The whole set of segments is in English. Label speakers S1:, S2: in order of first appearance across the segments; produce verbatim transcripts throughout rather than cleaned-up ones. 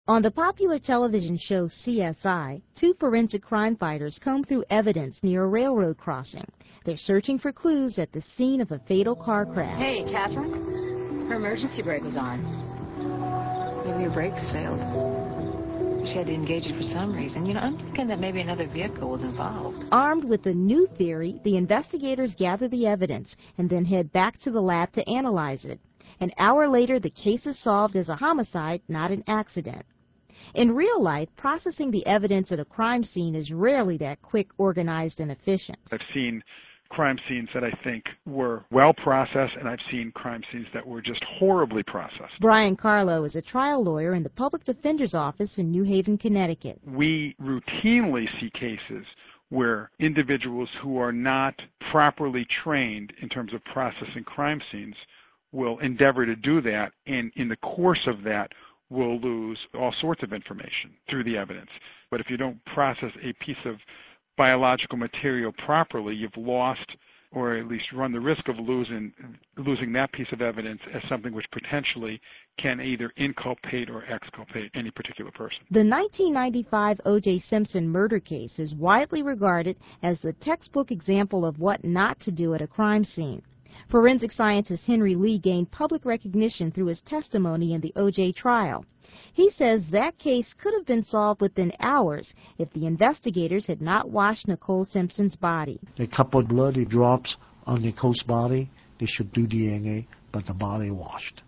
S1: On the popular television show C S I, two forensic crime fighters comb through evidence near a railroad crossing. They're searching for clues at the scene of a fatal car crash.
S2: Hey, Catherine. Her emergency brake was on. Maybe her brakes failed. She had to engage it for some reason. You know, I'm thinking that maybe another vehicle was involved.
S1: Armed with a new theory, the investigators gather the evidence and then head back to the lab to analyze it. An hour later, the case is solved as a homicide, not an accident. In real life, processing the evidence at a crime scene is rarely that quick, organized, and efficient.
S3: I've seen crime scenes that I think were well processed, and I've seen crime scenes that were just horribly processed.
S1: Brian Carlo is a trial lawyer in the Public Defender's Office in New Haven, Connecticut.
S3: We routinely see cases where individuals who are not properly trained in terms of processing crime scenes will endeavor to do that, and in the course of that will lose all sorts of information through the evidence. But if you don't process a piece of biological material properly, you've lost, or at least run the risk of losing losing that piece of evidence as something which potentially can either inculpate or exculpate any particular person.
S1: The nineteen ninety-five O J Simpson murder case is widely regarded as the textbook example of what not to do at a crime scene. Forensic scientist Henry Lee gained public recognition through his testimony in the O J trial. He says that case could have been solved within hours if the investigators had not washed Nicole Simpson's body.
S4: A couple of bloody drops on Nicole's body, they should do D N A, but the body washed,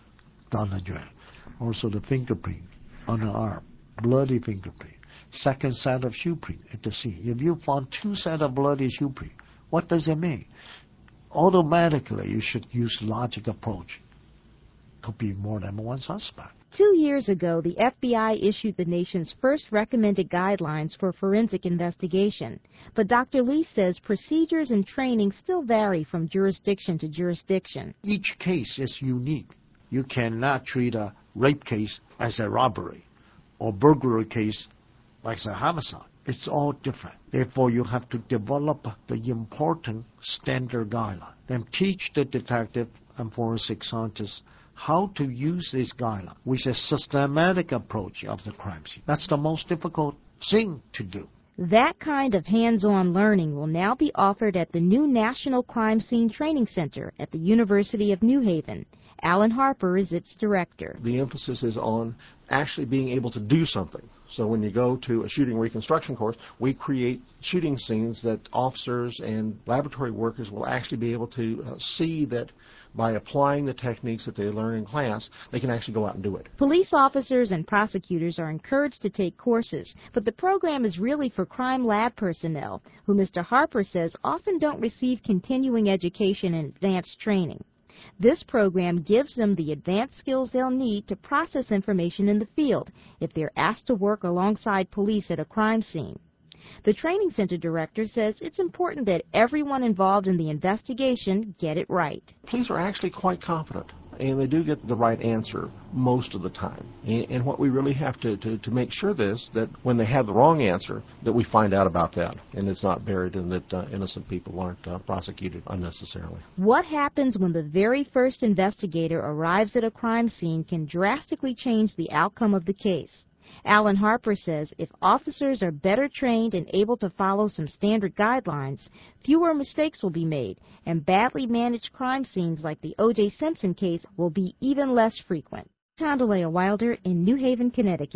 S4: done the drain. Also the fingerprint on the arm, bloody fingerprint. Second set of shoe print at the scene. If you found two sets of bloody shoe print, what does it mean? Automatically, you should use logic approach. Could be more than one suspect.
S1: Two years ago, the F B I issued the nation's first recommended guidelines for forensic investigation. But Doctor Lee says procedures and training still vary from jurisdiction to jurisdiction.
S4: Each case is unique. You cannot treat a rape case as a robbery or burglary case like a homicide. It's all different. Therefore, you have to develop the important standard guideline. Then teach the detective and forensic scientists how to use these guidelines with a systematic approach of the crime scene. That's the most difficult thing to do.
S1: That kind of hands-on learning will now be offered at the new National Crime Scene Training Center at the University of New Haven. Alan Harper is its director.
S5: The emphasis is on actually being able to do something. So when you go to a shooting reconstruction course, we create shooting scenes that officers and laboratory workers will actually be able to uh, see that by applying the techniques that they learn in class, they can actually go out and do it.
S1: Police officers and prosecutors are encouraged to take courses, but the program is really for crime lab personnel, who Mister Harper says often don't receive continuing education and advanced training. This program gives them the advanced skills they'll need to process information in the field if they're asked to work alongside police at a crime scene. The training center director says it's important that everyone involved in the investigation get it right.
S5: Police are actually quite confident, and they do get the right answer most of the time. And, and what we really have to, to, to make sure is that when they have the wrong answer, that we find out about that, and it's not buried and that uh, innocent people aren't uh, prosecuted unnecessarily.
S1: What happens when the very first investigator arrives at a crime scene can drastically change the outcome of the case. Alan Harper says if officers are better trained and able to follow some standard guidelines, fewer mistakes will be made, and badly managed crime scenes like the O J Simpson case will be even less frequent. Tondalea Wilder in New Haven, Connecticut.